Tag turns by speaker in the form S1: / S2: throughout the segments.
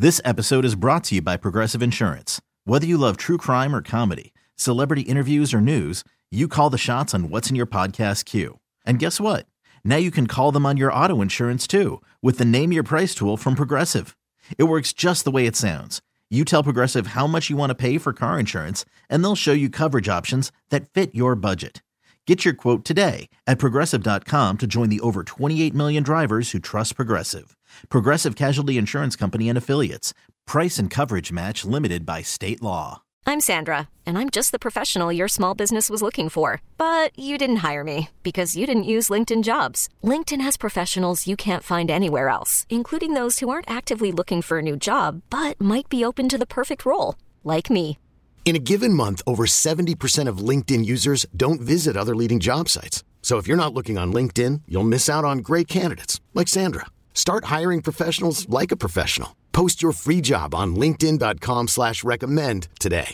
S1: This episode is brought to you by Progressive Insurance. Whether you love true crime or comedy, celebrity interviews or news, you call the shots on what's in your podcast queue. And guess what? Now you can call them on your auto insurance too with the Name Your Price tool from Progressive. It works just the way it sounds. You tell Progressive how much you want to pay for car insurance, and they'll show you coverage options that fit your budget. Get your quote today at Progressive.com to join the over 28 million drivers who trust Progressive. Progressive Casualty Insurance Company and Affiliates. Price and coverage match limited by state law.
S2: I'm Sandra, and I'm just the professional your small business was looking for. But you didn't hire me because you didn't use LinkedIn Jobs. LinkedIn has professionals you can't find anywhere else, including those who aren't actively looking for a new job, but might be open to the perfect role, like me.
S3: In a given month, over 70% of LinkedIn users don't visit other leading job sites. So if you're not looking on LinkedIn, you'll miss out on great candidates like Sandra. Start hiring professionals like a professional. Post your free job on linkedin.com/recommend today.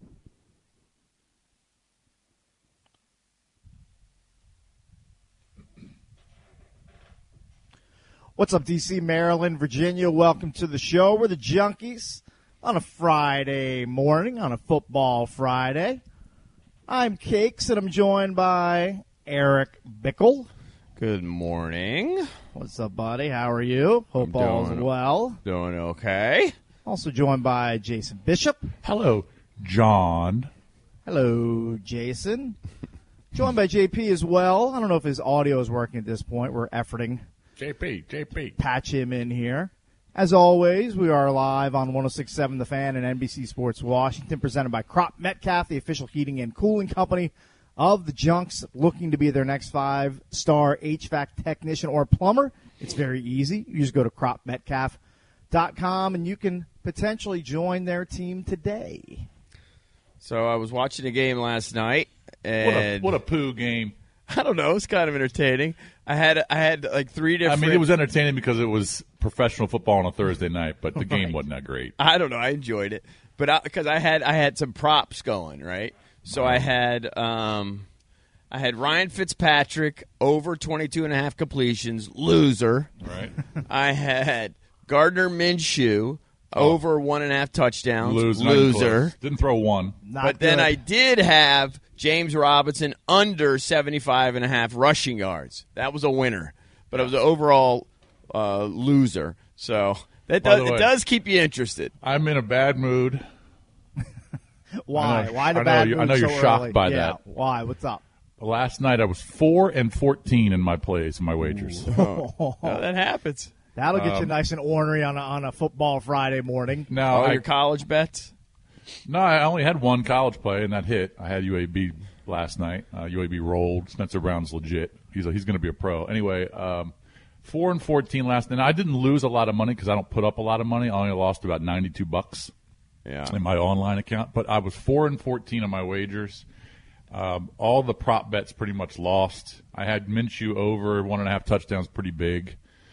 S4: What's up, D.C., Maryland, Virginia? Welcome to the show. We're the Junkies on a Friday morning, on a football Friday. I'm Cakes, and I'm joined by Eric Bickle.
S5: Good morning.
S4: What's up, buddy? How are you? Hope all's well.
S5: Doing okay.
S4: Also joined by Jason Bishop.
S6: Hello, John.
S4: Hello, Jason. Joined by JP as well. I don't know if his audio is working at this point. We're efforting.
S6: JP.
S4: Patch him in here. As always, we are live on 106.7 The Fan and NBC Sports Washington, presented by Crop Metcalf, the official heating and cooling company of the Junks, looking to be their next 5-star HVAC technician or plumber. It's very easy. You just go to cropmetcalf.com, and you can potentially join their team today.
S5: So I was watching a game last night, and
S6: What a poo game.
S5: I don't know. It's kind of entertaining. I had like three different.
S6: I mean, it was entertaining because it was professional football on a Thursday night, but the game wasn't that great.
S5: I don't know. I enjoyed it, but because I had some props going, right? So I had Ryan Fitzpatrick over 22.5 completions, loser.
S6: Right.
S5: I had Gardner Minshew over 1.5 touchdowns,
S6: loser. Didn't throw one.
S5: But then I did have James Robinson under 75.5 rushing yards. That was a winner, but it was an overall loser. So it does keep you interested.
S6: I'm in a bad mood.
S4: Why? Why the
S6: I
S4: bad
S6: know,
S4: mood
S6: I know
S4: so
S6: you're shocked
S4: early?
S6: by
S4: Yeah,
S6: that.
S4: why? What's up?
S6: Last night I was 4-14 in my plays, in my wagers.
S5: Oh, that happens.
S4: That'll get you nice and ornery on a football Friday morning.
S6: Now,
S5: All your college bets?
S6: No, I only had one college play, and that hit. I had UAB last night. UAB rolled. Spencer Brown's legit. He's going to be a pro. Anyway, 4-14 last night. I didn't lose a lot of money because I don't put up a lot of money. I only lost about $92 in my online account. But I was 4-14 on my wagers. All the prop bets pretty much lost. I had Minshew over 1.5 touchdowns, pretty big.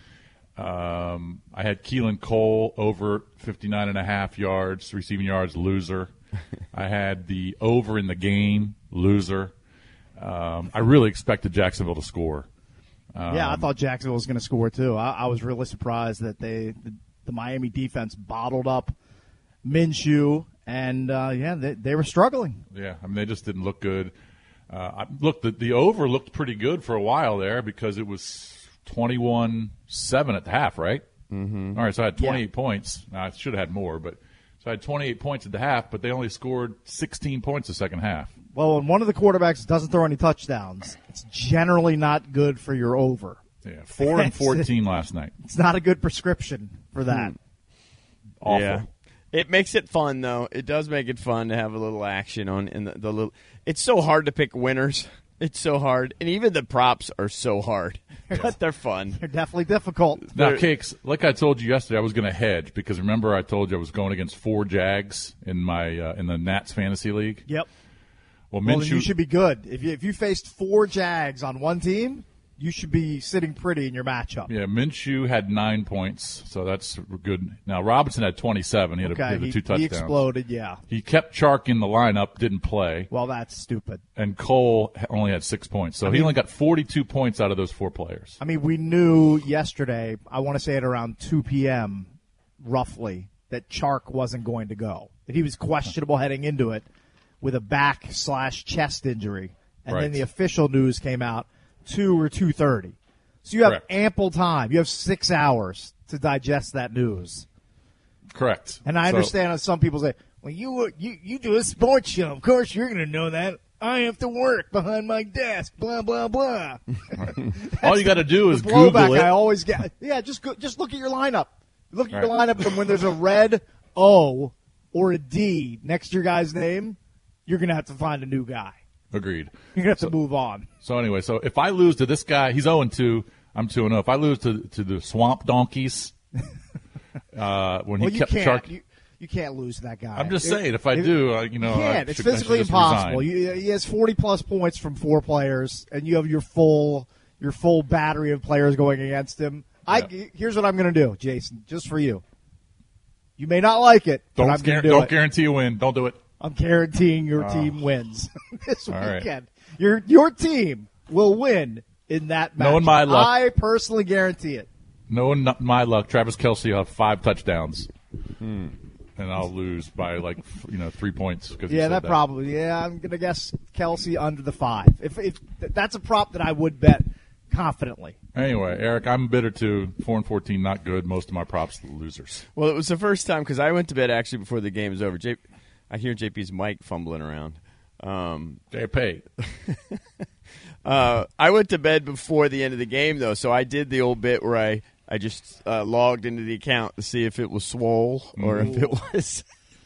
S6: I had Keelan Cole over 59.5 yards, receiving yards, loser. I had the over in the game, loser. I really expected Jacksonville to score.
S4: Yeah, I thought Jacksonville was going to score too. I was really surprised that the Miami defense bottled up Minshew, and they were struggling.
S6: Yeah, I mean they just didn't look good. The over looked pretty good for a while there because it was 21-7 at the half, right? Mm-hmm. All right, so I had 28 points. Now, I should have had more, but so I had 28 points at the half, but they only scored 16 points the second half.
S4: Well, when one of the quarterbacks doesn't throw any touchdowns, it's generally not good for your over.
S6: Yeah, 4-14 last night.
S4: It's not a good prescription for that.
S6: Awful.
S5: Yeah. It makes it fun, though. It does make it fun to have a little action on in the little. It's so hard to pick winners. It's so hard, and even the props are so hard, but they're fun.
S4: They're definitely difficult.
S6: Now, Cakes, like I told you yesterday, I was going to hedge because remember I told you I was going against 4 Jags in my in the Nats Fantasy League.
S4: Yep.
S6: Well,
S4: Then you should be good. If you faced 4 Jags on one team, you should be sitting pretty in your matchup.
S6: Yeah, Minshew had 9 points, so that's good. Now, Robinson had 27. He had, a 2 touchdowns.
S4: He exploded, yeah.
S6: He kept Chark in the lineup, didn't play.
S4: Well, that's stupid.
S6: And Cole only had 6 points. So he only got 42 points out of those 4 players.
S4: I mean, we knew yesterday, I want to say at around 2 p.m., roughly, that Chark wasn't going to go, that he was questionable heading into it with a back/chest injury. And then the official news came out 2 or 2:30. So you have ample time. You have 6 hours to digest that news.
S6: Correct.
S4: And I understand how some people say, well, you do a sports show. Of course you're going to know that. I have to work behind my desk, blah, blah, blah.
S6: All you got to do is
S4: Google
S6: it.
S4: I always get. Yeah, just look at your lineup. Look at your lineup, and when there's a red O or a D next to your guy's name, you're going to have to find a new guy.
S6: Agreed.
S4: You're going to have to move on.
S6: So anyway, if I lose to this guy, he's 0-2. I'm 2-0. If I lose to the Swamp Donkeys, when he kept Chark.
S4: You can't lose to that guy.
S6: I'm just saying, if I do,
S4: you can't. It's physically impossible. He has 40-plus points from 4 players, and you have your full battery of players going against him. Here's what I'm going to do, Jason, just for you. You may not like it, but I'm going to do it.
S6: Don't guarantee a win. Don't do it.
S4: I'm guaranteeing your team wins this weekend.
S6: Right.
S4: Your team will win in that match.
S6: Knowing my luck,
S4: I personally guarantee it.
S6: Knowing my luck, Travis Kelce will have 5 touchdowns. And I'll lose by 3 points.
S4: Yeah, probably. Yeah, I'm gonna guess Kelce under the 5. If that's a prop that I would bet confidently.
S6: Anyway, Eric, I'm bitter too. 4-14, not good. Most of my props losers.
S5: Well, it was the first time because I went to bed actually before the game was over. I hear JP's mic fumbling around.
S6: JP.
S5: I went to bed before the end of the game though, so I did the old bit where I just logged into the account to see if it was swole or if it was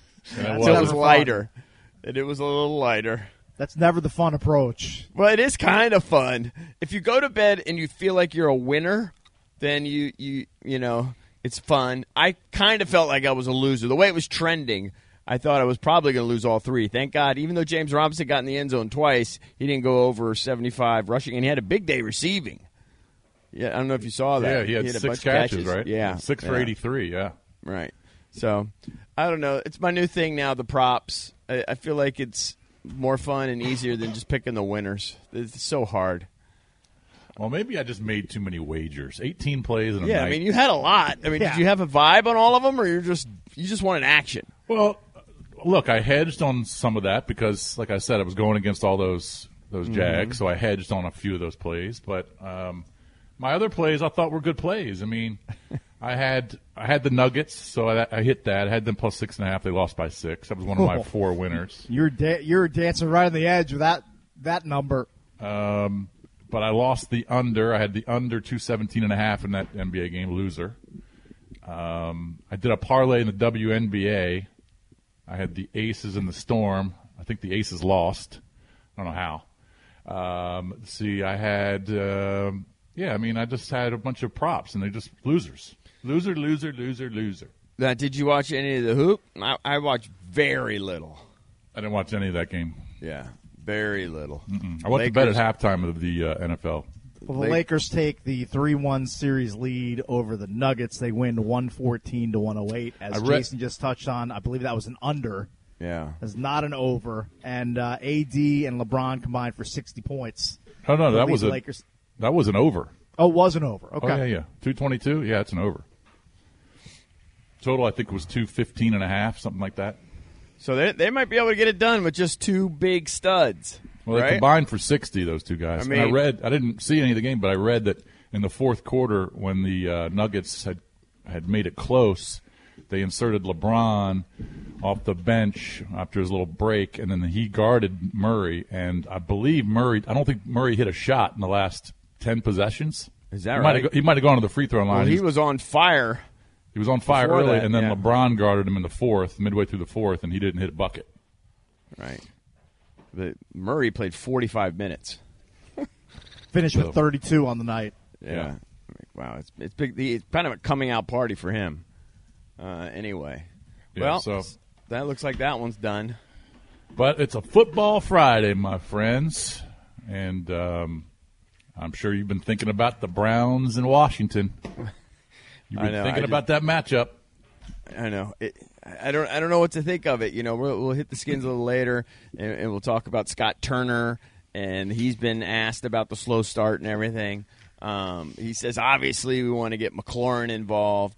S5: lighter. And it was a little lighter.
S4: That's never the fun approach.
S5: Well, it is kind of fun. If you go to bed and you feel like you're a winner, then you know, it's fun. I kind of felt like I was a loser. The way it was trending, I thought I was probably going to lose all 3. Thank God, even though James Robinson got in the end zone twice, he didn't go over 75 rushing, and he had a big day receiving. Yeah, I don't know if you saw that.
S6: Yeah, he had 6 catches, right?
S5: Yeah.
S6: 6 for 83, yeah.
S5: Right. So, I don't know. It's my new thing now, the props. I feel like it's more fun and easier than just picking the winners. It's so hard.
S6: Well, maybe I just made too many wagers. 18 plays in a night.
S5: Yeah, I mean, you had a lot. I mean, did you have a vibe on all of them, or you just wanted action?
S6: Well, look, I hedged on some of that because, like I said, I was going against all those Jags, so I hedged on a few of those plays. But my other plays I thought were good plays. I mean, I had the Nuggets, so I hit that. I had them plus 6.5. They lost by 6. That was one of my 4 winners.
S4: You're dancing right on the edge with that number.
S6: But I lost the under. I had the under 217.5 in that NBA game, loser. I did a parlay in the WNBA. I had the Aces in the Storm. I think the Aces lost. I don't know how. Let's see, I had I just had a bunch of props, and they're just losers. Loser.
S5: Now, did you watch any of the hoop? I watched very little.
S6: I didn't watch any of that game.
S5: Yeah, very little.
S6: I went to bed at halftime of the NFL.
S4: Well, the Lakers take the 3-1 series lead over the Nuggets. They win 114-108. As Jason just touched on, I believe that was an under.
S5: Yeah.
S4: It's not an over. And AD and LeBron combined for 60 points.
S6: Oh, no, that was an over.
S4: Oh, it was an over. Okay.
S6: Oh, yeah. 222? Yeah, it's an over. Total, I think, was 215.5, something like that.
S5: So they might be able to get it done with just 2 big studs.
S6: Well, they combined for 60, those 2 guys. I didn't see any of the game, but I read that in the fourth quarter when the Nuggets had made it close, they inserted LeBron off the bench after his little break, and then he guarded Murray. And I believe I don't think Murray hit a shot in the last 10 possessions.
S5: Is that right?
S6: He might have gone to the free throw line.
S5: Well, he was on fire.
S6: He was on fire early, and then LeBron guarded him in the fourth, midway through the fourth, and he didn't hit a bucket.
S5: Right. But Murray played 45 minutes.
S4: Finished with 32 on the night.
S5: Yeah. Wow. It's big. It's kind of a coming out party for him. Anyway.
S6: Yeah,
S5: well, that looks like that one's done.
S6: But it's a football Friday, my friends. And I'm sure you've been thinking about the Browns in Washington. You've been thinking about that matchup.
S5: I know. I don't know what to think of it. You know, we'll hit the skins a little later, and we'll talk about Scott Turner, and he's been asked about the slow start and everything. He says, obviously, we want to get McLaurin involved.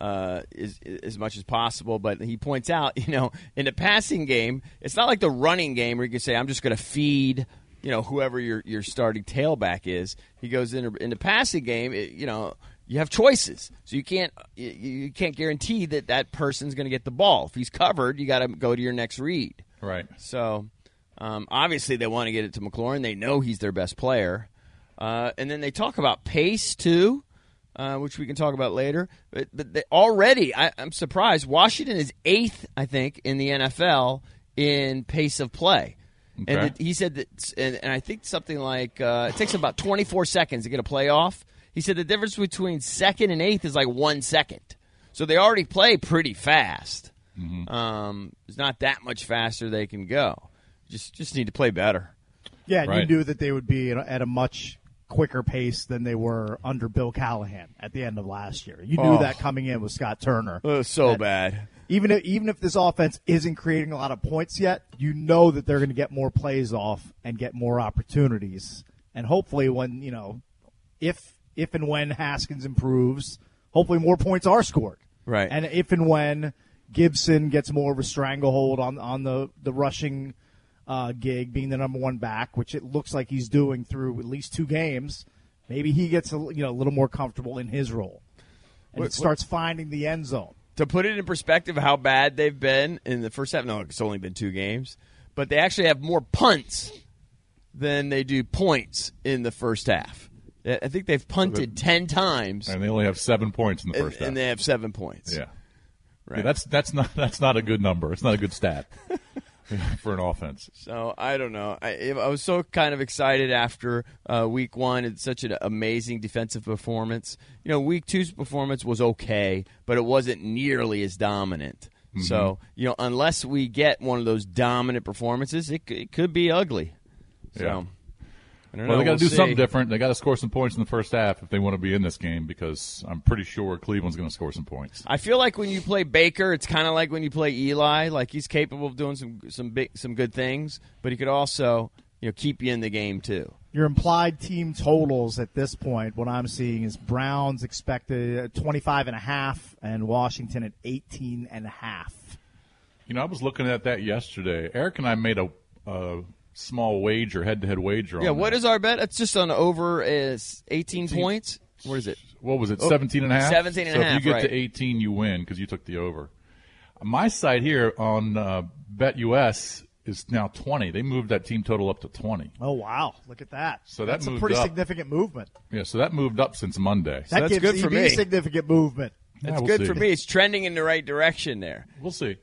S5: as much as possible. But he points out, in the passing game, it's not like the running game where you can say, I'm just going to feed, whoever your starting tailback is. He goes in the passing game, you have choices. So you can't guarantee that person's going to get the ball. If he's covered, you got to go to your next read.
S6: Right.
S5: So obviously they want to get it to McLaurin. They know he's their best player. And then they talk about pace, too, which we can talk about later. But already, I'm surprised. Washington is 8th, I think, in the NFL in pace of play. Okay. And he said that, and I think something like it takes about 24 seconds to get a play off. He said the difference between 2nd and 8th is like 1 second. So they already play pretty fast. Mm-hmm. It's not that much faster they can go. Just need to play better.
S4: Yeah,
S6: right.
S4: You knew that they would be at a much quicker pace than they were under Bill Callahan at the end of last year. You knew that coming in with Scott Turner.
S5: It was so bad.
S4: Even if this offense isn't creating a lot of points yet, you know that they're going to get more plays off and get more opportunities. And hopefully when, if and when Haskins improves, hopefully more points are scored.
S5: Right.
S4: And if and when Gibson gets more of a stranglehold on the rushing gig, being the number one back, which it looks like he's doing through at least 2 games, maybe he gets a little more comfortable in his role and starts finding the end zone.
S5: To put it in perspective of how bad they've been in the first half, no, it's only been 2 games, but they actually have more punts than they do points in the first half. I think they've punted 10 times.
S6: And they only have 7 points in the first half.
S5: And they have 7 points.
S6: Yeah.
S5: Right.
S6: Yeah, that's not a good number. It's not a good stat for an offense.
S5: So I don't know. I was so kind of excited after week 1. It's such an amazing defensive performance. Week 2's performance was okay, but it wasn't nearly as dominant. Mm-hmm. So unless we get one of those dominant performances, it could be ugly. So.
S6: Yeah.
S5: Well,
S6: they got to do something different. They got to score some points in the first half if they want to be in this game, because I'm pretty sure Cleveland's going to score some points.
S5: I feel like when you play Baker, it's kind of like when you play Eli. Like, he's capable of doing some good things, but he could also keep you in the game too.
S4: Your implied team totals at this point, what I'm seeing is Browns expected at 25.5 and Washington at 18.5.
S6: I was looking at that yesterday. Eric and I made a small wager, head-to-head wager.
S5: Yeah, what is our bet? It's just on over 18 points. What is it?
S6: What was it, 17.5?
S5: 17.5,
S6: So if you get
S5: right.
S6: to 18, you win because you took the over. My site here on BetUS is now 20. They moved that team total up to 20.
S4: Oh, wow. Look at that.
S6: So
S4: that's
S6: moved
S4: a pretty
S6: up.
S4: Significant movement.
S6: Yeah, so that moved up since Monday.
S5: So that's good for me.
S4: Significant movement.
S5: That's
S6: we'll
S5: good for me. It's trending in the right direction there.
S6: We'll see.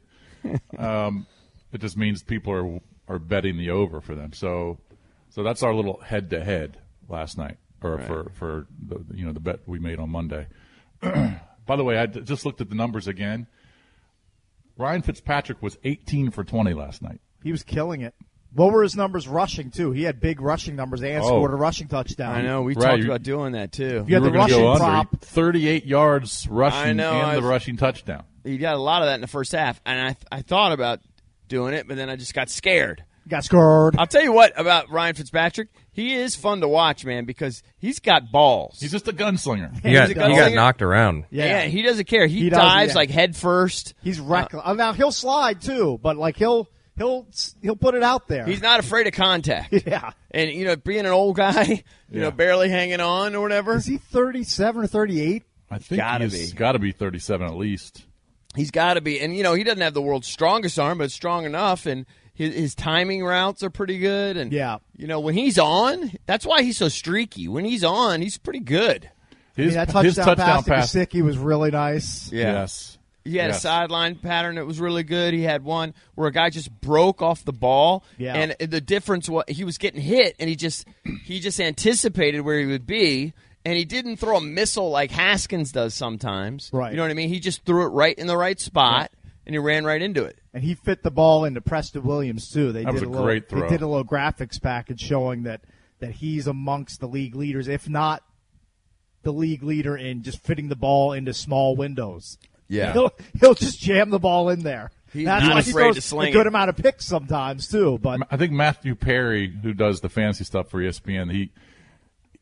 S6: It just means people are betting the over for them. So that's our little head-to-head last night, or right. for the bet we made on Monday. By the way, I just looked at the numbers again. Ryan Fitzpatrick was 18 for 20 last night.
S4: He was killing it. What were his numbers rushing, too? He had big rushing numbers and scored a rushing touchdown.
S5: I know. We talked about doing that, too.
S4: You had the rushing prop.
S6: 38 yards rushing and the rushing touchdown.
S5: He got a lot of that in the first half, and I thought about doing it, but then I just got scared.
S4: Got scared.
S5: I'll tell you what about Ryan Fitzpatrick. He is fun to watch, man, because he's got balls.
S6: He's just a gunslinger.
S7: He got knocked around.
S5: Yeah, he doesn't care. He dives like head first.
S4: He's reckless. Now he'll slide too, but like he'll put it out there.
S5: He's not afraid of contact.
S4: Yeah.
S5: And being an old guy, barely hanging on or whatever.
S4: Is he 37 or 38?
S6: I think he's got to be 37 at least.
S5: He's got to be. And he doesn't have the world's strongest arm, but it's strong enough, and his timing routes are pretty good. And when he's on, that's why he's so streaky. When he's on, he's pretty good.
S4: His touchdown pass to Gesicki was really nice.
S5: Yeah.
S6: Yes.
S5: He had a sideline pattern that was really good. He had one where a guy just broke off the ball, and the difference was he was getting hit, and he just anticipated where he would be, and he didn't throw a missile like Haskins does sometimes.
S4: Right.
S5: You know what I mean? He just threw it right in the right spot, and he ran right into it.
S4: And he fit the ball into Preston Williams too.
S6: That was a great throw.
S4: They did a little graphics package showing that he's amongst the league leaders, if not the league leader in just fitting the ball into small windows.
S5: Yeah,
S4: he'll just jam the ball in there.
S5: He's
S4: That's
S5: not
S4: why
S5: afraid
S4: he
S5: to
S4: throws
S5: sling
S4: a good
S5: it.
S4: amount of picks sometimes too. But
S6: I think Matthew Perry, who does the fantasy stuff for ESPN,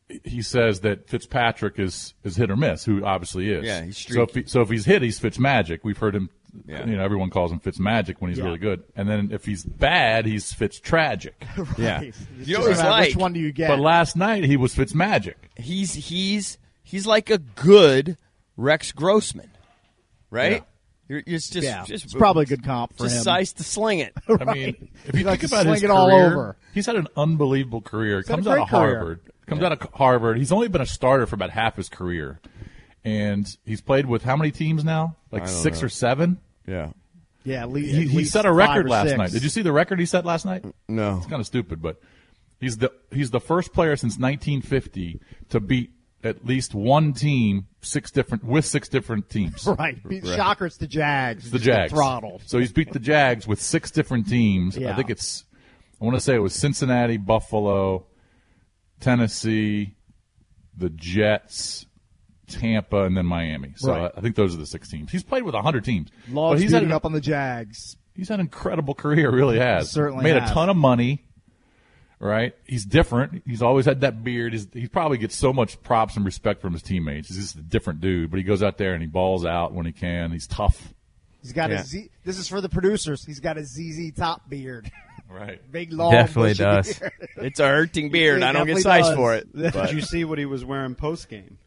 S6: he says that Fitzpatrick is hit or miss, who obviously is.
S5: Yeah, he's streaky.
S6: So if he's hit, he's Fitzmagic. We've heard him.
S5: Yeah.
S6: Everyone calls him Fitzmagic when he's really good. And then if he's bad, he's Fitztragic.
S4: Right.
S5: Yeah.
S4: You know like, which one do you get?
S6: But last night he was Fitzmagic.
S5: He's like a good Rex Grossman, right?
S6: Yeah.
S4: It's probably a good comp for him.
S5: Just size to sling it.
S6: I mean, if you think about his
S4: it
S6: career,
S4: all over.
S6: He's had an unbelievable career.
S4: He's
S6: Comes
S4: had a
S6: out of
S4: great career.
S6: Harvard. Out of Harvard. He's only been a starter for about half his career. And he's played with how many teams now? Like 6 or 7?
S5: Yeah.
S4: Yeah,
S6: he set a record last night. Did you see the record he set last night?
S5: No.
S6: It's kind of stupid, but he's the first player since 1950 to beat at least one team with six different teams.
S4: Right. Shocker, it's the Jags.
S6: It's the Jags.
S4: Throttle.
S6: So he's beat the Jags with 6 different teams.
S4: Yeah.
S6: I want to say it was Cincinnati, Buffalo, Tennessee, the Jets, Tampa, and then Miami. So
S4: right.
S6: I think those are the 6 teams. He's played with 100 teams.
S4: Loves beating up on the Jags.
S6: He's had an incredible career, really has.
S4: Certainly
S6: made
S4: has.
S6: a ton of money, right? He's different. He's always had that beard. He probably gets so much props and respect from his teammates. He's just a different dude, but he goes out there and he balls out when he can. He's tough.
S4: He's got this is for the producers. He's got a ZZ Top beard.
S6: Right.
S4: Big, long,
S7: definitely
S4: bushy
S7: does.
S4: beard.
S5: It's a hurting beard. I don't get
S4: definitely
S5: size
S4: does.
S5: for it.
S8: Did you see what he was wearing post-game?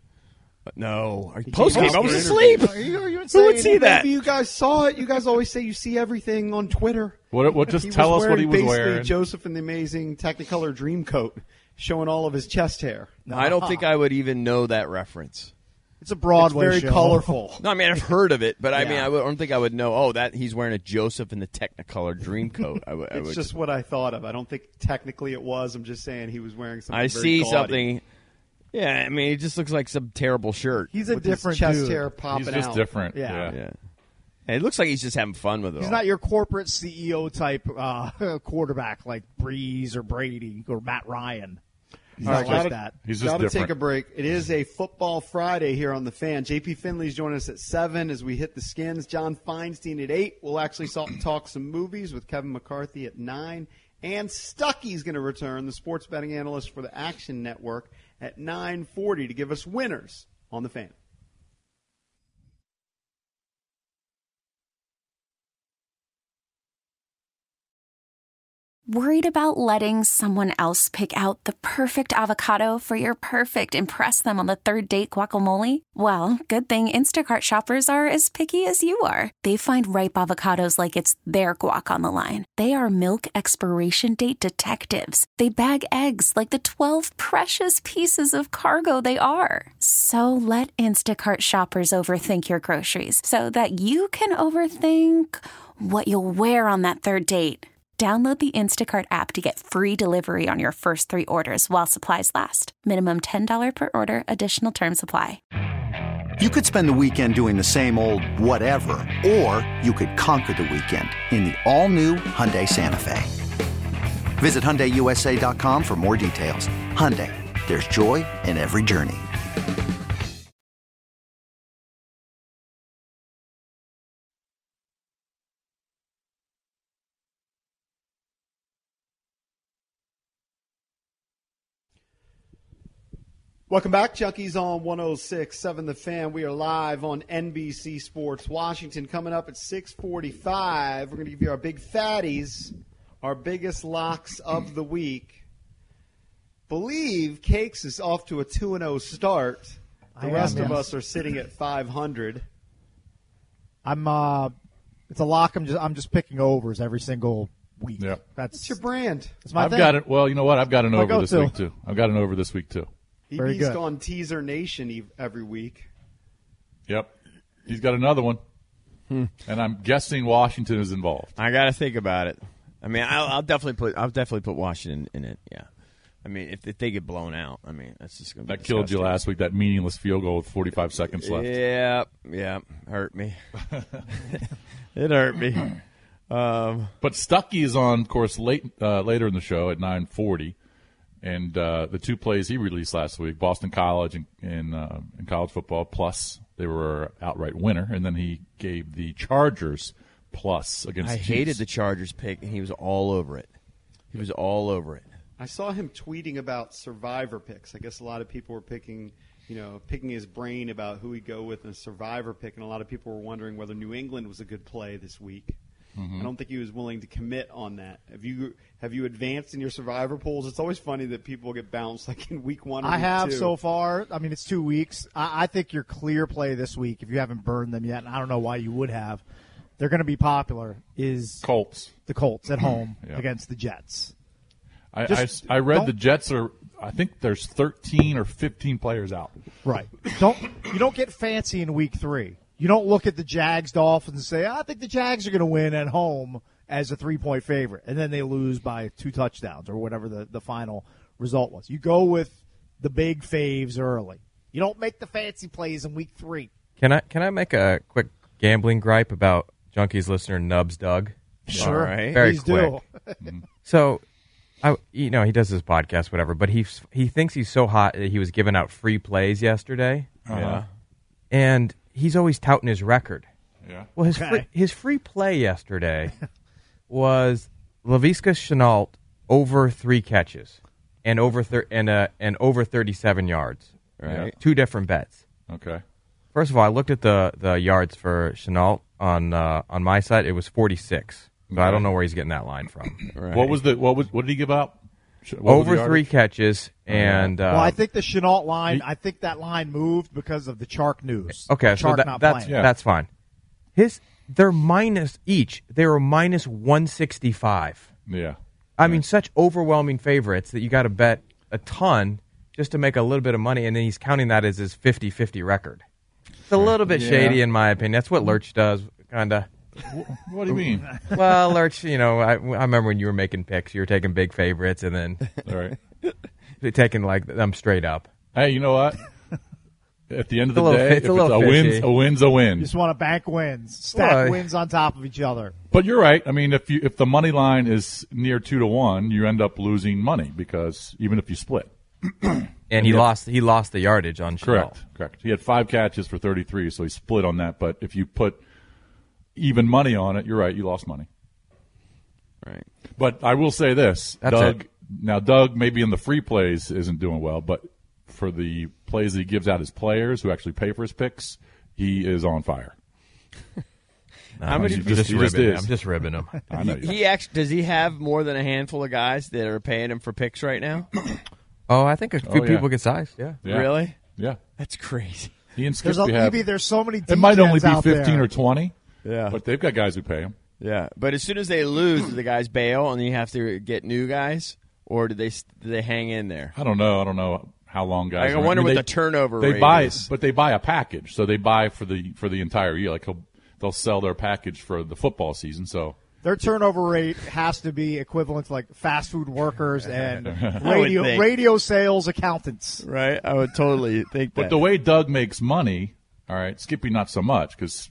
S5: No. Post game, I was
S8: Post-game
S5: asleep.
S4: Are you
S5: Who
S4: insane?
S5: would see that?
S8: Maybe you guys saw it. You guys always say you see everything on Twitter.
S6: Just tell us what he was
S8: basically
S6: wearing.
S8: Joseph and the Amazing Technicolor Dreamcoat, showing all of his chest hair.
S5: I don't think I would even know that reference.
S4: It's a Broadway
S8: It's very
S4: show.
S8: colorful.
S5: No, I mean, I've heard of it, but I
S4: Yeah.
S5: mean, I don't think I would know, that he's wearing a Joseph in the Technicolor Dreamcoat.
S8: It's just what I thought of. I don't think technically it was. I'm just saying he was wearing something
S5: I
S8: very
S5: see
S8: gaudy.
S5: something. Yeah, I mean, it just looks like some terrible shirt.
S4: He's a
S8: With his
S4: different
S8: chest
S4: dude.
S8: hair popping
S6: He's just
S8: out.
S6: different.
S4: Yeah.
S5: Yeah. And it looks like he's just having fun with it
S4: He's
S5: all.
S4: not your corporate CEO type quarterback like Breeze or Brady or Matt Ryan. He's
S8: All
S4: not
S8: right,
S4: like that.
S6: He's just
S8: Got to
S6: different.
S8: take a break. It is a Football Friday here on The Fan. JP Finley's joining us at 7 as we hit the skins. John Feinstein at 8. We'll actually talk some movies with Kevin McCarthy at 9. And Stuckey's going to return, the sports betting analyst for the Action Network, at 9:40 to give us winners on The Fan.
S9: Worried about letting someone else pick out the perfect avocado for your perfect impress them on the third date guacamole? Well, good thing Instacart shoppers are as picky as you are. They find ripe avocados like it's their guac on the line. They are milk expiration date detectives. They bag eggs like the 12 precious pieces of cargo they are. So let Instacart shoppers overthink your groceries so that you can overthink what you'll wear on that third date. Download the Instacart app to get free delivery on your first 3 orders while supplies last. Minimum $10 per order. Additional terms apply.
S10: You could spend the weekend doing the same old whatever, or you could conquer the weekend in the all-new Hyundai Santa Fe. Visit HyundaiUSA.com for more details. Hyundai, there's joy in every journey.
S8: Welcome back, Junkies on 106.7 The Fan. We are live on NBC Sports Washington. Coming up at 6:45, we're going to give you our big fatties, our biggest locks of the week. Believe Cakes is off to a 2-0 start. The rest of us are sitting at 500.
S4: It's a lock. I'm just picking overs every single week.
S6: Yeah.
S8: That's your brand.
S4: That's my
S6: I've
S4: thing.
S6: got it. Well, you know what? I've got an
S4: My
S6: over this
S4: go-to.
S6: week too. I've got an over this week too.
S4: Very
S8: He's
S4: good.
S8: gone Teaser Nation every week.
S6: Yep. He's got another one. And I'm guessing Washington is involved.
S5: I got to think about it. I mean, I'll definitely put Washington in it. Yeah. I mean, if they get blown out, I mean, that's just going to be
S6: That killed you last week, that meaningless field goal with 45 seconds left.
S5: Yeah, hurt me. It hurt me.
S6: But Stuckey is on, of course, later in the show at 9:40. And the 2 plays he released last week, Boston College in college football, plus they were outright winner. And then he gave the Chargers plus against
S5: I
S6: the
S5: hated
S6: Chiefs.
S5: the Chargers pick, and he was all over it.
S8: I saw him tweeting about survivor picks. I guess a lot of people were picking his brain about who he'd go with in a survivor pick, and a lot of people were wondering whether New England was a good play this week. I don't think he was willing to commit on that. Have you advanced in your survivor pools? It's always funny that people get bounced like in week 1 or
S4: I
S8: week
S4: have
S8: 2.
S4: so far. I mean, it's 2 weeks. I think your clear play this week, if you haven't burned them yet, and I don't know why you would have, they're going to be popular, is
S6: Colts.
S4: The Colts at home against the Jets.
S6: I read the Jets are, I think there's 13 or 15 players out.
S4: Right. You don't get fancy in week 3. You don't look at the Jags Dolphins and say, I think the Jags are going to win at home as a 3-point favorite, and then they lose by 2 touchdowns or whatever the final result was. You go with the big faves early. You don't make the fancy plays in week 3.
S7: Can I make a quick gambling gripe about Junkies listener Nubs Doug?
S4: Sure.
S7: Right. Very
S4: Please
S7: quick.
S4: do.
S7: So, he does his podcast, whatever, but he thinks he's so hot that he was giving out free plays yesterday.
S6: Uh-huh.
S7: And he's always touting his record.
S6: Yeah.
S7: Well, his free play yesterday was Laviska Shenault over 3 catches and over 37 yards. Right.
S6: Yeah.
S7: 2 different bets.
S6: Okay.
S7: First of all, I looked at the yards for Shenault on my site. It was 46. So I don't know where he's getting that line from.
S6: Right. What did he give out?
S7: Over 3 catches and
S4: well, I think the Shenault line. I think that line moved because of the Chark news.
S7: Okay, so that's fine. They're minus each. They were minus 165.
S6: Yeah.
S7: I mean, such overwhelming favorites that you got to bet a ton just to make a little bit of money, and then he's counting that as his 50-50 record. It's a little bit shady, in my opinion. That's what Lurch does, kind of.
S6: What do you mean?
S7: Well, Lurch, I remember when you were making picks, you were taking big favorites and then taking them straight up.
S6: Hey, you know what? At the end of the day, if it's a win's a win.
S4: You just want to bank wins, stack wins on top of each other.
S6: But you're right. I mean, if the money line is near 2-1, you end up losing money because even if you split.
S7: And he lost the yardage on Shenault.
S6: Correct. He had 5 catches for 33, so he split on that. But if you put even money on it, you're right, you lost money.
S5: Right.
S6: But I will say this. Doug maybe in the free plays isn't doing well, but for the plays that he gives out his players who actually pay for his picks, he is on fire.
S7: I'm just ribbing him.
S6: I know
S5: does he have more than a handful of guys that are paying him for picks right now?
S7: Oh, I think a few people get sized. Yeah.
S5: Really?
S6: Yeah.
S5: That's crazy.
S6: He and Skippy
S4: there's so many.
S6: It might only be 15
S4: there.
S6: or 20.
S5: Yeah,
S6: but they've got guys who pay them.
S5: Yeah, but as soon as they lose, do the guys bail and you have to get new guys, or do they hang in there?
S6: I don't know how long guys.
S5: I wonder what the turnover rate is.
S6: But they buy a package, so they buy for the entire year. Like they'll sell their package for the football season. So
S4: their turnover rate has to be equivalent to like fast food workers and radio sales accountants.
S5: Right, I would totally think that.
S6: But the way Doug makes money, all right, Skippy not so much because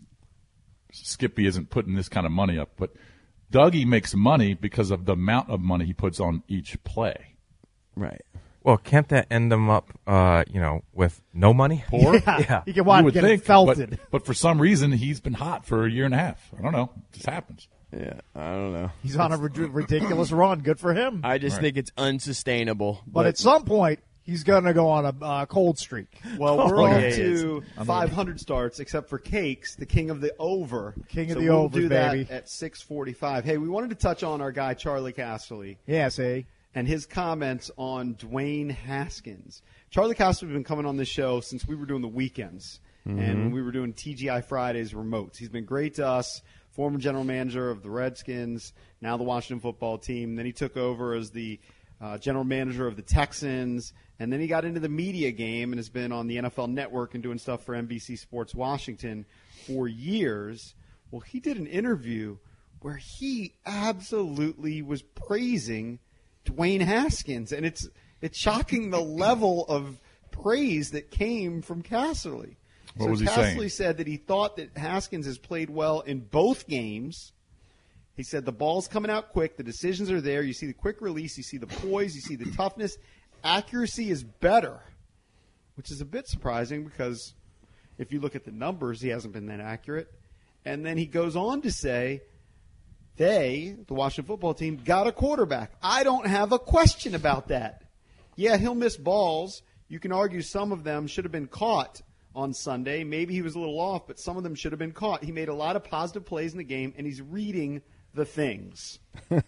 S6: Skippy isn't putting this kind of money up, but Dougie makes money because of the amount of money he puts on each play.
S5: Right.
S7: Well, can't that end them up, with no money?
S6: Poor?
S4: Yeah. You would think, felted.
S6: But for some reason, he's been hot for a year and a half. I don't know. It just happens.
S5: Yeah, I don't know.
S4: He's on a ridiculous run. Good for him.
S5: I just think it's unsustainable.
S4: But at some point, he's going to go on a cold streak.
S8: Well, we're on to 500 starts, except for Cakes, the king of the over.
S4: We'll
S8: do
S4: baby.
S8: that at 6:45. Hey, we wanted to touch on our guy Charlie Casserly.
S4: Yes,
S8: and his comments on Dwayne Haskins. Charlie Casserly has been coming on this show since we were doing the weekends and when we were doing TGI Fridays remotes. He's been great to us. Former general manager of the Redskins, now the Washington football team. Then he took over as the general manager of the Texans, and then he got into the media game and has been on the NFL Network and doing stuff for NBC Sports Washington for years. Well, he did an interview where he absolutely was praising Dwayne Haskins, and it's shocking the level of praise that came from Casserly.
S6: What was he saying?
S8: Casserly said that he thought that Haskins has played well in both games. He said the ball's coming out quick, the decisions are there, you see the quick release, you see the poise, you see the toughness. Accuracy is better, which is a bit surprising because if you look at the numbers, he hasn't been that accurate. And then he goes on to say the Washington football team, got a quarterback. I don't have a question about that. Yeah, he'll miss balls. You can argue some of them should have been caught on Sunday. Maybe he was a little off, but some of them should have been caught. He made a lot of positive plays in the game, and he's reading the things.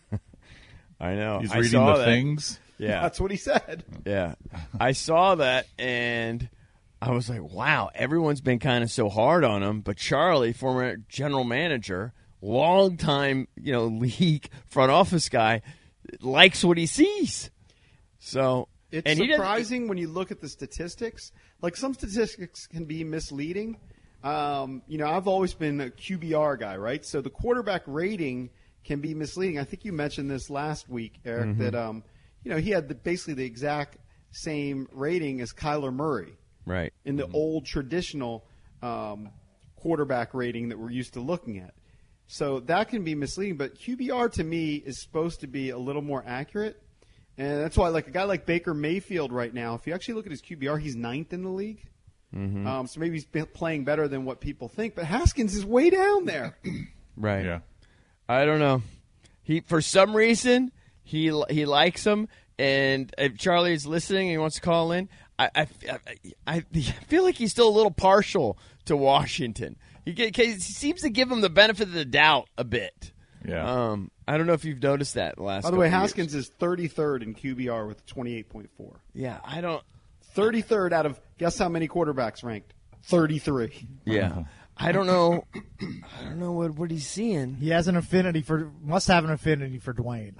S5: I know.
S6: He's reading the things?
S5: Yeah.
S8: That's what he said.
S5: Yeah. I saw that, and I was like, wow, everyone's been kind of so hard on him. But Charlie, former general manager, longtime, league front office guy, likes what he sees. So
S8: it's surprising when you look at the statistics. Like, some statistics can be misleading. I've always been a QBR guy, right? So the quarterback rating can be misleading. I think you mentioned this last week, Eric, that he had basically the exact same rating as Kyler Murray,
S5: right?
S8: In the old traditional quarterback rating that we're used to looking at. So that can be misleading. But QBR to me is supposed to be a little more accurate. And that's why, like, a guy like Baker Mayfield right now, if you actually look at his QBR, he's 9th in the league.
S5: Mm-hmm.
S8: So maybe he's playing better than what people think. But Haskins is way down there.
S5: Right.
S6: Yeah.
S5: I don't know. For some reason, he likes him. And if Charlie is listening and he wants to call in, I feel like he's still a little partial to Washington. He seems to give him the benefit of the doubt a bit.
S6: Yeah.
S5: I don't know if you've noticed that last.
S8: By the way, Haskins is 33rd in QBR with 28.4.
S5: Yeah, I don't.
S8: 33rd out of, guess how many quarterbacks ranked? 33.
S5: Yeah. I don't know. I don't know what he's seeing.
S4: He has must have an affinity for Dwayne.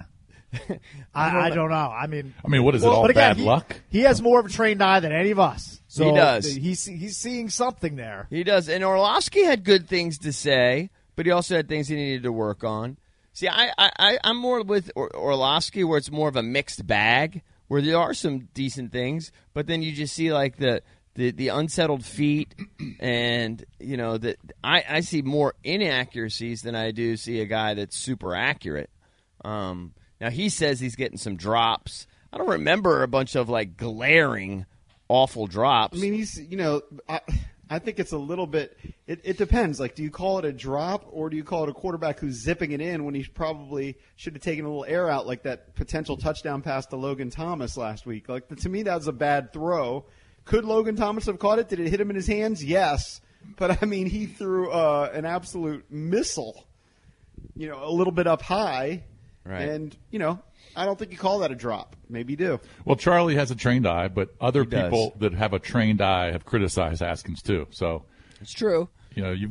S4: I don't know. I mean,
S6: what is it, all bad luck?
S4: He has more of a trained eye than any of us. So
S5: he does.
S4: He's seeing something there.
S5: He does. And Orlovsky had good things to say, but he also had things he needed to work on. See, I'm more with Orlovsky, where it's more of a mixed bag, where there are some decent things, but then you just see like the unsettled feet, and I see more inaccuracies than I do see a guy that's super accurate. Now he says he's getting some drops. I don't remember a bunch of like glaring, awful drops.
S8: I mean, he's I think it's a little bit. It depends. Like, do you call it a drop, or do you call it a quarterback who's zipping it in when he probably should have taken a little air out, like that potential touchdown pass to Logan Thomas last week? Like, to me, that was a bad throw. Could Logan Thomas have caught it? Did it hit him in his hands? Yes. But, I mean, he threw an absolute missile, a little bit up high.
S5: Right.
S8: And, I don't think you call that a drop. Maybe you do.
S6: Well, Charlie has a trained eye, but other people that have a trained eye have criticized Haskins too. So
S5: it's true.
S6: You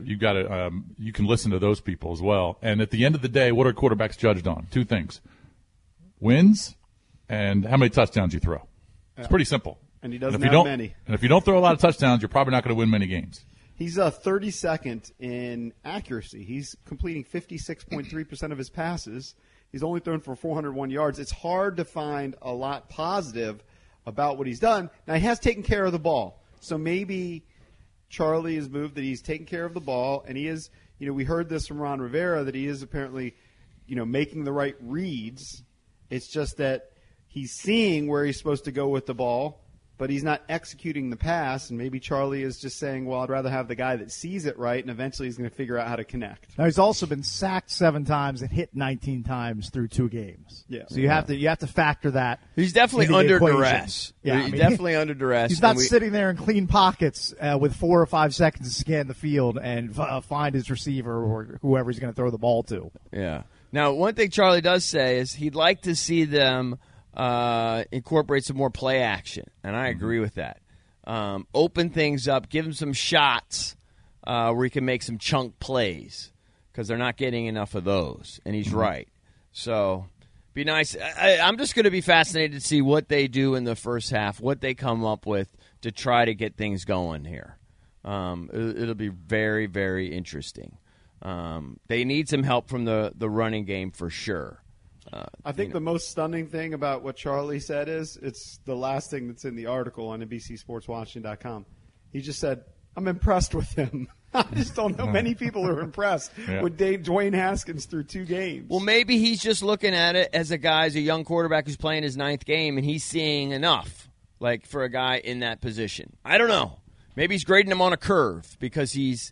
S6: can listen to those people as well. And at the end of the day, what are quarterbacks judged on? Two things: wins and how many touchdowns you throw. It's pretty simple.
S8: And he doesn't have many.
S6: And if you don't throw a lot of touchdowns, you're probably not going to win many games.
S8: He's 32nd in accuracy. He's completing 56.3% of his passes. He's only thrown for 401 yards. It's hard to find a lot positive about what he's done. Now, he has taken care of the ball. So maybe Charlie has moved that he's taken care of the ball, and he is, we heard this from Ron Rivera that he is apparently, making the right reads. It's just that he's seeing where he's supposed to go with the ball, but he's not executing the pass, and maybe Charlie is just saying, well, I'd rather have the guy that sees it right, and eventually he's going to figure out how to connect.
S4: Now, he's also been sacked 7 times and hit 19 times through 2 games.
S8: Yeah.
S4: So you have to factor that.
S5: He's definitely under duress.
S4: Yeah,
S5: he's definitely under duress.
S4: He's not sitting there in clean pockets with 4 or 5 seconds to scan the field and find his receiver or whoever he's going to throw the ball to.
S5: Yeah. Now, one thing Charlie does say is he'd like to see them incorporate some more play action, and I agree with that. Open things up, give him some shots where he can make some chunk plays, because they're not getting enough of those, and he's right. So, be nice. I'm just going to be fascinated to see what they do in the first half, what they come up with to try to get things going here. It'll be very, very interesting. They need some help from the running game for sure.
S8: I think the most stunning thing about what Charlie said is it's the last thing that's in the article on NBCSportsWashington.com. He just said, I'm impressed with him. I just don't know many people who are impressed with Dwayne Haskins through 2 games.
S5: Well, maybe he's just looking at it as a young quarterback who's playing his 9th game, and he's seeing enough, like, for a guy in that position. I don't know. Maybe he's grading him on a curve because he's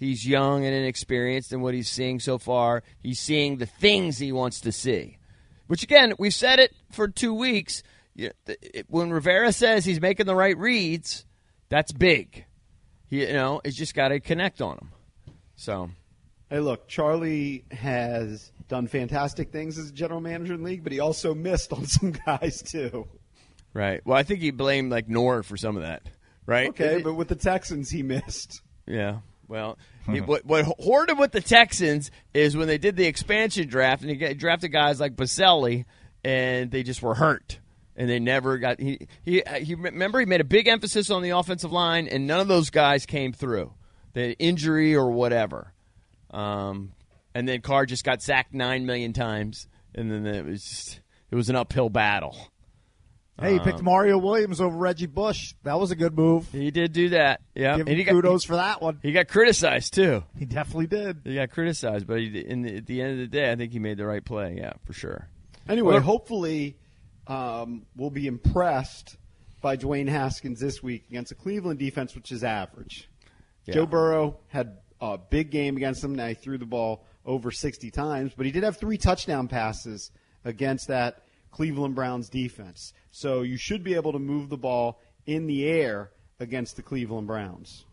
S5: he's young and inexperienced in what he's seeing so far. He's seeing the things he wants to see, which, again, we've said it for 2 weeks. When Rivera says he's making the right reads, that's big. It's just got to connect on him. So,
S8: hey, look, Charlie has done fantastic things as a general manager in the league, but he also missed on some guys too.
S5: Right. Well, I think he blamed Noor for some of that. Right.
S8: Okay, but with the Texans, he missed.
S5: Yeah. Well, what hoarded with the Texans is when they did the expansion draft and he drafted guys like Baselli, and they just were hurt. And they never got he remember he made a big emphasis on the offensive line, and none of those guys came through. The injury or whatever. And then Carr just got sacked 9 million times, and then it was an uphill battle.
S4: Hey, he picked Mario Williams over Reggie Bush. That was a good move.
S5: He did do that. Yeah,
S4: Give him kudos for that one.
S5: He got criticized too.
S4: He definitely did.
S5: He got criticized, but at the end of the day, I think he made the right play. Yeah, for sure.
S8: Anyway, hopefully we'll be impressed by Dwayne Haskins this week against a Cleveland defense, which is average. Yeah. Joe Burrow had a big game against them. Now he threw the ball over 60 times, but he did have 3 touchdown passes against that Cleveland Browns defense. So you should be able to move the ball in the air against the Cleveland Browns.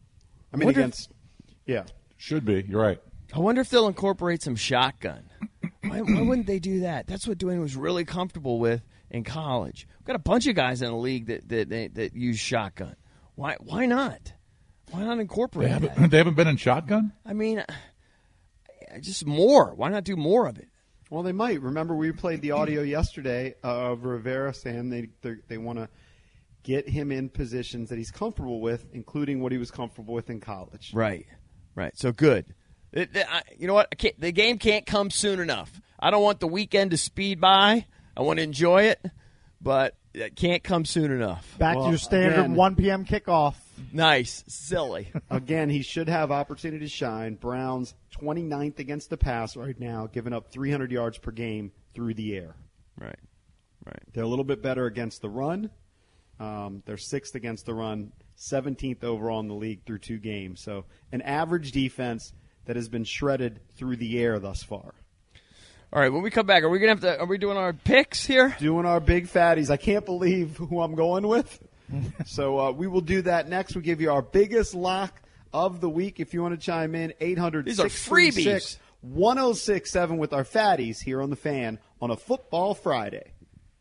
S6: Should be. You're right.
S5: I wonder if they'll incorporate some shotgun. Why wouldn't they do that? That's what Dwayne was really comfortable with in college. We've got a bunch of guys in the league that use shotgun. Why not? Why not incorporate that?
S6: They haven't been in shotgun?
S5: I mean, just more. Why not do more of it?
S8: Well, they might. Remember, we played the audio yesterday of Rivera saying they want to get him in positions that he's comfortable with, including what he was comfortable with in college.
S5: Right. So good. You know what? The game can't come soon enough. I don't want the weekend to speed by. I want to enjoy it, but it can't come soon enough.
S4: Back to your standard 1 p.m. kickoff.
S5: Nice. Silly.
S8: Again, he should have opportunity to shine. Browns 29th against the pass right now, giving up 300 yards per game through the air.
S5: Right.
S8: They're a little bit better against the run. They're 6th against the run, 17th overall in the league through 2 games. So an average defense that has been shredded through the air thus far.
S5: All right, when we come back, are we doing our picks here?
S8: Doing our big fatties. I can't believe who I'm going with. So we will do that next. We'll give you our biggest lock of the week. If you want to chime in, 800
S5: These are freebies.
S8: 1067 with our fatties here on The Fan on a Football Friday.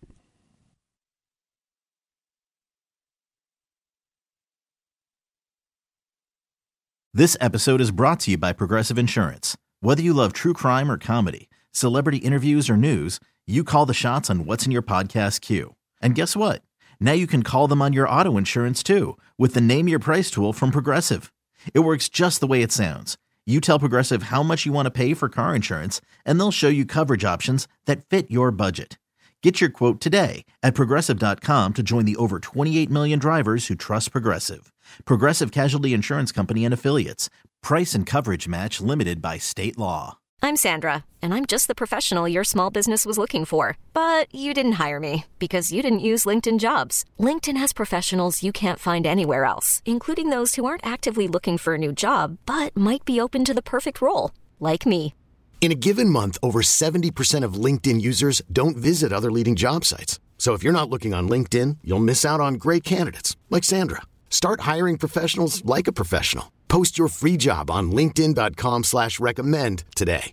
S1: This episode is brought to you by Progressive Insurance. Whether you love true crime or comedy, celebrity interviews or news, you call the shots on what's in your podcast queue. And guess what? Now you can call them on your auto insurance too with the Name Your Price tool from Progressive. It works just the way it sounds. You tell Progressive how much you want to pay for car insurance, and they'll show you coverage options that fit your budget. Get your quote today at Progressive.com to join the over 28 million drivers who trust Progressive. Progressive Casualty Insurance Company and Affiliates. Price and coverage match limited by state law.
S2: I'm Sandra, and I'm just the professional your small business was looking for. But you didn't hire me because you didn't use LinkedIn Jobs. LinkedIn has professionals you can't find anywhere else, including those who aren't actively looking for a new job, but might be open to the perfect role, like me.
S3: In a given month, over 70% of LinkedIn users don't visit other leading job sites. So if you're not looking on LinkedIn, you'll miss out on great candidates like Sandra. Start hiring professionals like a professional. Post your free job on linkedin.com/recommend today.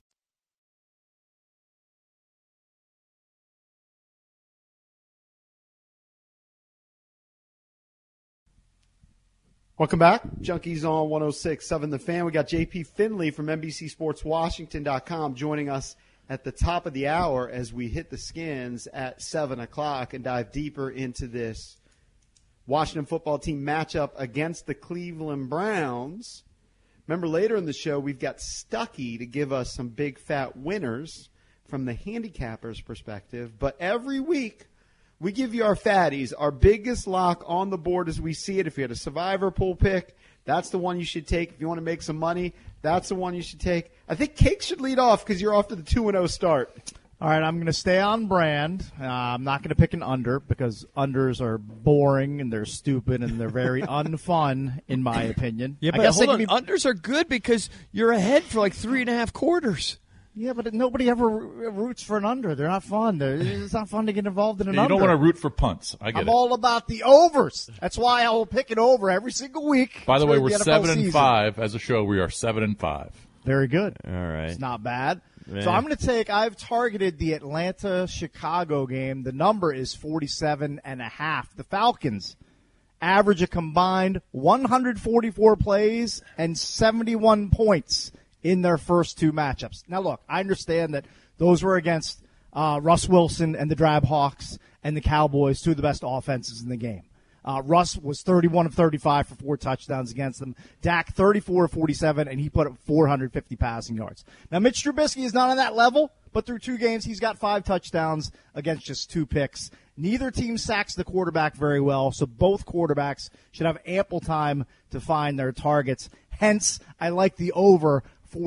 S8: Welcome back. Junkies on 106.7 The Fan. We got JP Finley from NBCSportsWashington.com joining us at the top of the hour as we hit the skins at 7 o'clock and dive deeper into this Washington football team matchup against the Cleveland Browns. Remember, later in the show, we've got Stuckey to give us some big fat winners from the handicapper's perspective. But every week, we give you our fatties, our biggest lock on the board as we see it. If you had a survivor pool pick, that's the one you should take. If you want to make some money, that's the one you should take. I think Cake should lead off because you're off to the 2-0 start.
S4: All right, I'm going to stay on brand. I'm not going to pick an under because unders are boring and they're stupid and they're very unfun, in my opinion.
S5: Yeah, but unders are good because you're ahead for like 3.5 quarters.
S4: Yeah, but nobody ever roots for an under. They're not fun. It's not fun to get involved in an
S6: under. You don't want to root for punts. I'm
S4: all about the overs. That's why I will pick it over every single week.
S6: By the way, we're 7-5 as a show. We are 7-5.
S4: Very good.
S5: All right.
S4: It's not bad. So I'm going to I've targeted the Atlanta-Chicago game. The number is 47.5. The Falcons average a combined 144 plays and 71 points in their first two matchups. Now, look, I understand that those were against Russ Wilson and the Drab Hawks and the Cowboys, two of the best offenses in the game. Russ was 31 of 35 for 4 touchdowns against them. Dak 34 of 47, and he put up 450 passing yards. Now, Mitch Trubisky is not on that level, but through 2 games, he's got 5 touchdowns against just 2 picks. Neither team sacks the quarterback very well, so both quarterbacks should have ample time to find their targets. Hence, I like the over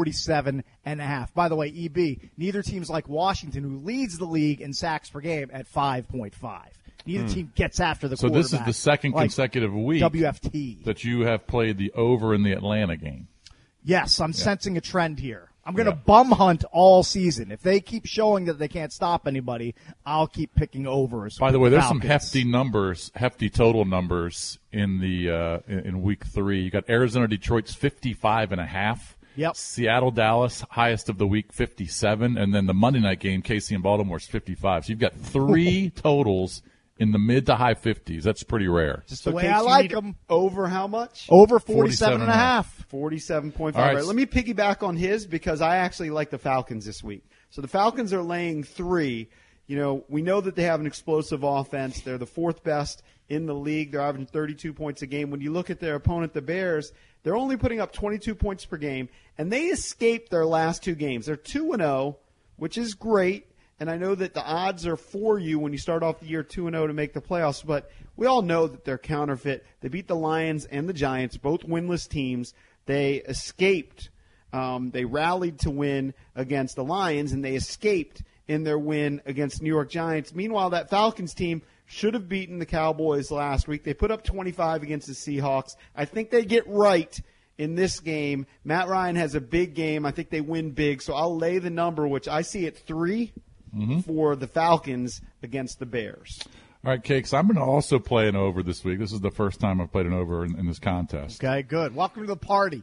S4: 47.5. By the way, EB, neither team's like Washington, who leads the league in sacks per game at 5.5. Neither team gets after the quarterback.
S6: So this is the second consecutive week
S4: WFT
S6: that you have played the over in the Atlanta game.
S4: Yes, I'm sensing a trend here. I'm going to bum hunt all season. If they keep showing that they can't stop anybody, I'll keep picking overs.
S6: By the way, there's some hefty total numbers in the in week 3. You got Arizona Detroit's 55.5.
S4: Yep.
S6: Seattle Dallas, highest of the week, 57, and then the Monday night game, KC and Baltimore's 55. So you've got 3 totals in the mid to high 50s. That's pretty rare.
S4: Just the way I like them.
S8: Over how much?
S4: Over 47.5.
S8: 47.5.
S6: All right.
S8: Let me piggyback on his because I actually like the Falcons this week. So the Falcons are laying 3. You know, we know that they have an explosive offense. They're the 4th best in the league. They're averaging 32 points a game. When you look at their opponent, the Bears, they're only putting up 22 points per game, and they escaped their last 2 games. They're 2-0, which is great. And I know that the odds are for you when you start off the year 2-0 to make the playoffs, but we all know that they're counterfeit. They beat the Lions and the Giants, both winless teams. They escaped. They rallied to win against the Lions, and they escaped in their win against New York Giants. Meanwhile, that Falcons team should have beaten the Cowboys last week. They put up 25 against the Seahawks. I think they get right in this game. Matt Ryan has a big game. I think they win big, so I'll lay the number, which I see at 3. For the Falcons against the Bears.
S6: All right, Cakes, I'm going to also play an over this week. This is the first time I've played an over in this contest.
S4: Okay, good. Welcome to the party.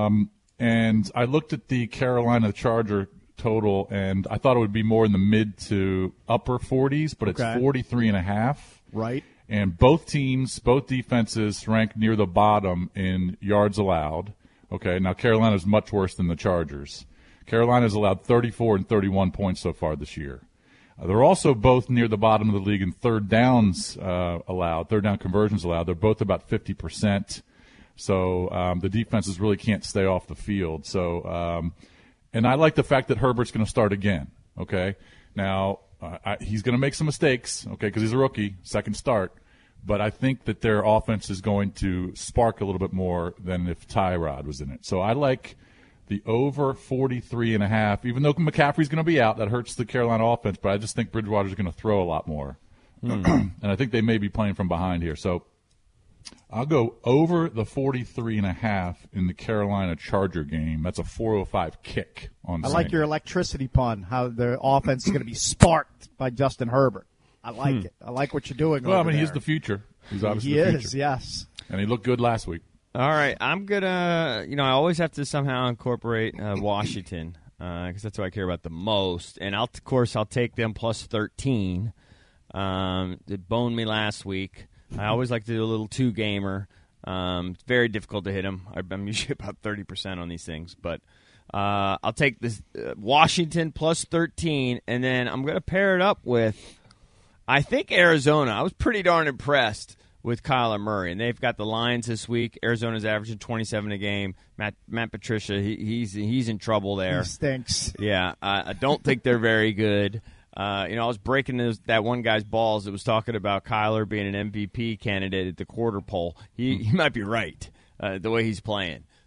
S6: And I looked at the Carolina Charger total, and I thought it would be more in the mid to upper 40s, but it's 43.5.
S4: Right.
S6: And both defenses rank near the bottom in yards allowed. Okay, now Carolina's much worse than the Chargers. Carolina's allowed 34 and 31 points so far this year. They're also both near the bottom of the league in third down conversions allowed. They're both about 50%. So the defenses really can't stay off the field. So, and I like the fact that Herbert's going to start again. Okay, now he's going to make some mistakes. Okay, because he's a rookie, second start. But I think that their offense is going to spark a little bit more than if Tyrod was in it. So I like the over 43.5, even though McCaffrey's going to be out. That hurts the Carolina offense, but I just think Bridgewater's going to throw a lot more. And I think they may be playing from behind here. So I'll go over the 43.5 in the Carolina Charger game. That's a 405 kick on Sunday.
S4: I like your electricity pun, how the offense is going to be sparked by Justin Herbert. I like it. I like what you're doing
S6: Well, I mean,
S4: there.
S6: he's the future. He's obviously
S4: the
S6: future.
S4: He is, yes.
S6: And he looked good last week.
S5: All right, I'm going to, I always have to somehow incorporate Washington because that's what I care about the most. And, of course, I'll take them plus 13. They boned me last week. I always like to do a little 2-gamer. It's very difficult to hit them. I'm usually about 30% on these things. But I'll take this Washington plus 13, and then I'm going to pair it up with, I think, Arizona. I was pretty darn impressed with Kyler Murray, and they've got the Lions this week. Arizona's averaging 27 a game. Matt Patricia, he's in trouble there.
S4: He stinks.
S5: Yeah, I don't think they're very good. I was breaking that one guy's balls that was talking about Kyler being an MVP candidate at the quarter poll. He might be right the way he's playing.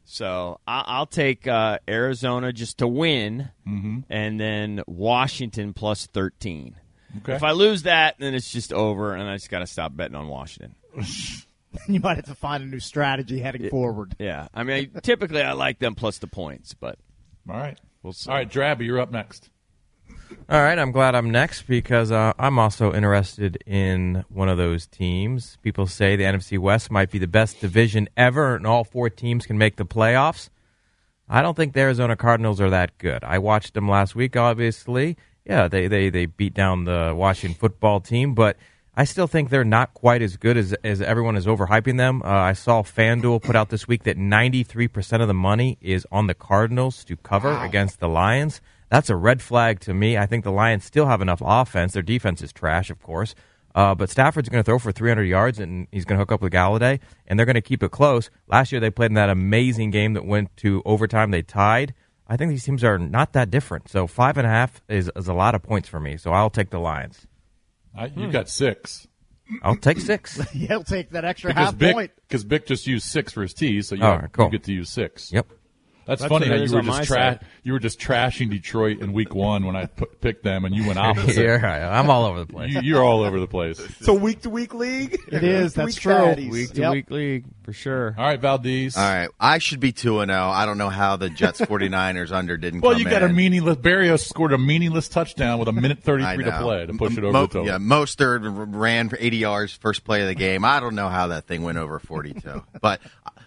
S5: So I'll take Arizona just to win, and then Washington plus 13.
S6: Okay.
S5: If I lose that, then it's just over, and I just got to stop betting on Washington.
S4: You might have to find a new strategy heading forward.
S5: Yeah. I mean, typically I like them plus the points, but
S6: all right.
S5: We'll see.
S6: All right, Drabby, you're up next.
S7: All right, I'm glad I'm next because I'm also interested in one of those teams. People say the NFC West might be the best division ever, and all 4 teams can make the playoffs. I don't think the Arizona Cardinals are that good. I watched them last week, obviously. Yeah, they beat down the Washington football team, but I still think they're not quite as good as everyone is overhyping them. I saw FanDuel put out this week that 93% of the money is on the Cardinals to cover against the Lions. That's a red flag to me. I think the Lions still have enough offense. Their defense is trash, of course. But Stafford's going to throw for 300 yards, and he's going to hook up with Galladay, and they're going to keep it close. Last year they played in that amazing game that went to overtime. They tied. I think these teams are not that different. So 5.5 is a lot of points for me, so I'll take the Lions.
S6: You've got 6.
S7: I'll take 6.
S4: He'll take that extra half point.
S6: Because Bick just used 6 for his tees, so
S7: cool.
S6: You get to use 6.
S7: Yep.
S6: That's funny how you were just trashing Detroit in week 1 when I picked them, and you went opposite.
S7: Yeah, I'm all over the place.
S6: You're all over the place.
S8: It's a week-to-week league.
S4: It is. That's true.
S5: Week-to-week league, for sure.
S6: All right, Valdez.
S11: All right. I should be 2-0. I don't know how the Jets 49ers under didn't come in.
S6: Well, you got a meaningless – Barrios scored a meaningless touchdown with a minute 33 to play to push it over the total.
S11: Yeah, Mostert ran for 80 yards first play of the game. I don't know how that thing went over 42. But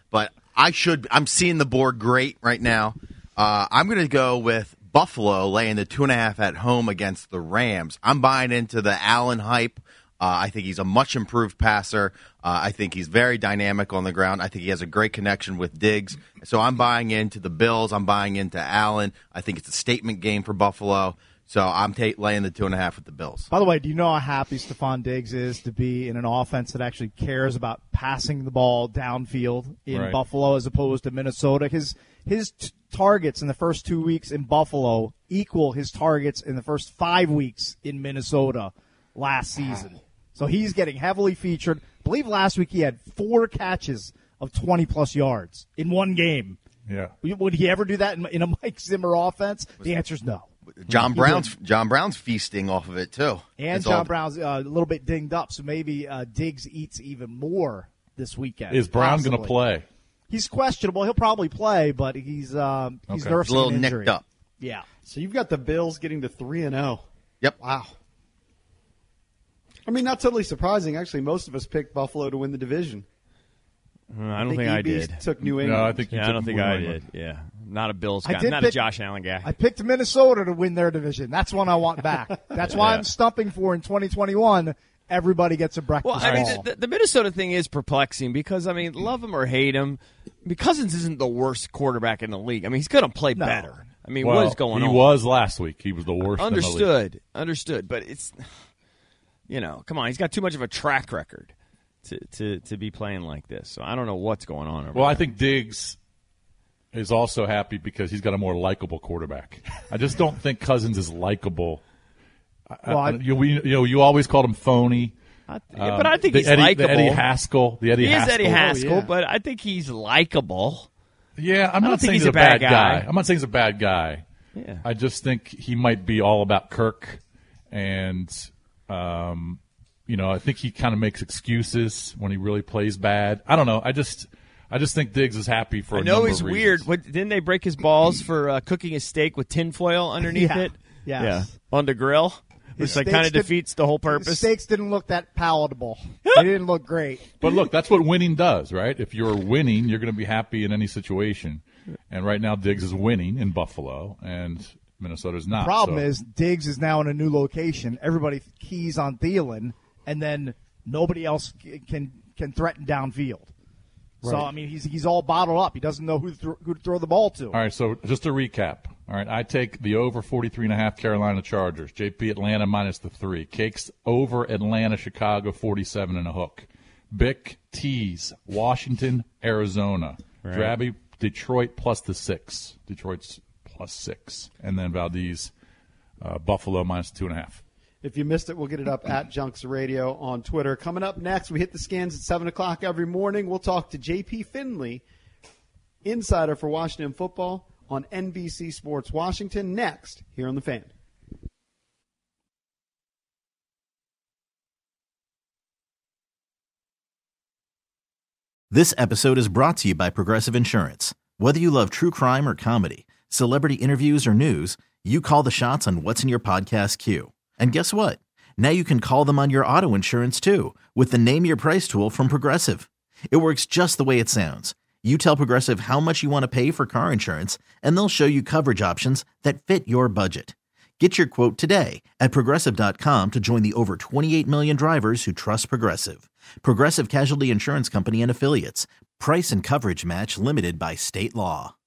S11: I'm seeing the board great right now. I'm going to go with Buffalo laying the 2.5 at home against the Rams. I'm buying into the Allen hype. I think he's a much improved passer. I think he's very dynamic on the ground. I think he has a great connection with Diggs. So I'm buying into the Bills. I'm buying into Allen. I think it's a statement game for Buffalo. So I'm laying the 2.5 with the Bills.
S4: By the way, do you know how happy Stephon Diggs is to be in an offense that actually cares about passing the ball downfield in Buffalo as opposed to Minnesota? His targets in the first 2 weeks in Buffalo equal his targets in the first 5 weeks in Minnesota last season. So he's getting heavily featured. I believe last week he had 4 catches of 20-plus yards in one game.
S6: Yeah.
S4: Would he ever do that in a Mike Zimmer offense? The answer is no.
S11: John Brown's feasting off of it, too.
S4: And John Brown's a little bit dinged up, so maybe Diggs eats even more this weekend.
S6: Is Brown going to play?
S4: He's questionable. He'll probably play, but he's nursing
S11: a little
S4: an injury.
S11: nicked up.
S4: Yeah.
S8: So you've got the Bills getting to 3-0.
S11: Yep.
S8: Wow. I mean, not totally surprising. Actually, most of us picked Buffalo to win the division.
S5: I don't think I did.
S8: Took New England.
S6: No, I think
S5: I don't think I did. Yeah. Not a Bills guy. Not a Josh Allen guy.
S4: I picked Minnesota to win their division. That's one I want back. That's why I'm stumping for in 2021. Everybody gets a breakfast ball.
S5: Well, I mean, the Minnesota thing is perplexing because, I mean, love him or hate him, Cousins isn't the worst quarterback in the league. I mean, he's going to play better. I mean, what is going on?
S6: He was last week. He was the worst in the league.
S5: Understood. But it's, come on. He's got too much of a track record to be playing like this. So I don't know what's going on over there.
S6: I think Diggs is also happy because he's got a more likable quarterback. I just don't think Cousins is likable. You always called him phony.
S5: But I think he's likable.
S6: He is
S5: Eddie Haskell, but I think he's likable.
S6: Yeah, I'm not saying he's a bad guy. I'm not saying he's a bad guy.
S5: Yeah.
S6: I just think he might be all about Kirk, and I think he kind of makes excuses when he really plays bad. I don't know. I just think Diggs is happy for.
S5: I know he's weird. Didn't they break his balls for cooking a steak with tinfoil underneath it?
S4: Yes.
S5: Yeah, on the grill. Which kind of defeats the whole purpose.
S4: The steaks didn't look that palatable. They didn't look great.
S6: But look, that's what winning does, right? If you're winning, you're going to be happy in any situation. And right now, Diggs is winning in Buffalo, and Minnesota's not.
S4: The problem is Diggs is now in a new location. Everybody keys on Thielen, and then nobody else can threaten downfield. Right. So, I mean, he's all bottled up. He doesn't know who to throw the ball to.
S6: All right, so just to recap. All right, I take the over 43.5 Carolina Chargers. JP Atlanta minus the 3. Cakes over Atlanta, Chicago 47 and a hook. Bick tease Washington, Arizona. Right. Drabby Detroit plus the 6. Detroit's plus 6, and then Valdez Buffalo minus 2.5.
S8: If you missed it, we'll get it up at Junks Radio on Twitter. Coming up next, we hit the scans at 7 o'clock every morning. We'll talk to J.P. Finley insider for Washington football on NBC Sports Washington. Next, here on The Fan.
S1: This episode is brought to you by Progressive Insurance. Whether you love true crime or comedy, celebrity interviews or news, you call the shots on what's in your podcast queue. And guess what? Now you can call them on your auto insurance too with the Name Your Price tool from Progressive. It works just the way it sounds. You tell Progressive how much you want to pay for car insurance, and they'll show you coverage options that fit your budget. Get your quote today at Progressive.com to join the over 28 million drivers who trust Progressive. Progressive Casualty Insurance Company and Affiliates. Price and coverage match limited by state law.